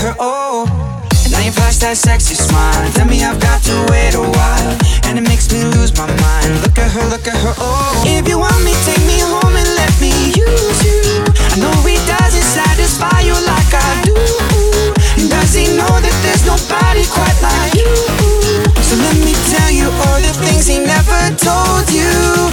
her, oh. And now you flash that sexy smile. Tell me I've got to wait a while, and it makes me lose my mind. Look at her, oh. If you want me, take me home and let me use you. I know he doesn't satisfy you like I do. And does he know that there's nobody quite like you? So let me tell you all the things he never told you.